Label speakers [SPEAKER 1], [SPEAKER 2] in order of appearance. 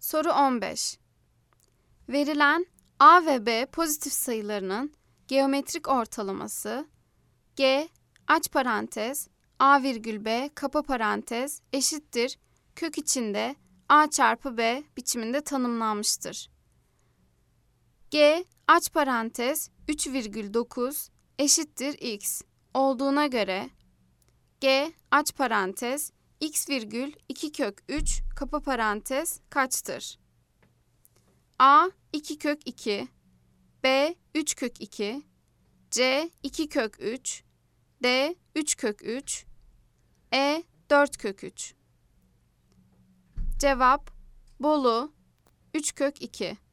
[SPEAKER 1] Soru 15. Verilen A ve B pozitif sayılarının geometrik ortalaması G aç parantez A virgül B kapa parantez eşittir kök içinde A çarpı B biçiminde tanımlanmıştır. G aç parantez 3,9 eşittir x olduğuna göre G aç parantez x virgül 2 kök 3 kapa parantez kaçtır? A 2 kök 2, B 3 kök 2, C 2 kök 3, D 3 kök 3, E 4 kök 3. Cevap Bolu 3 kök 2.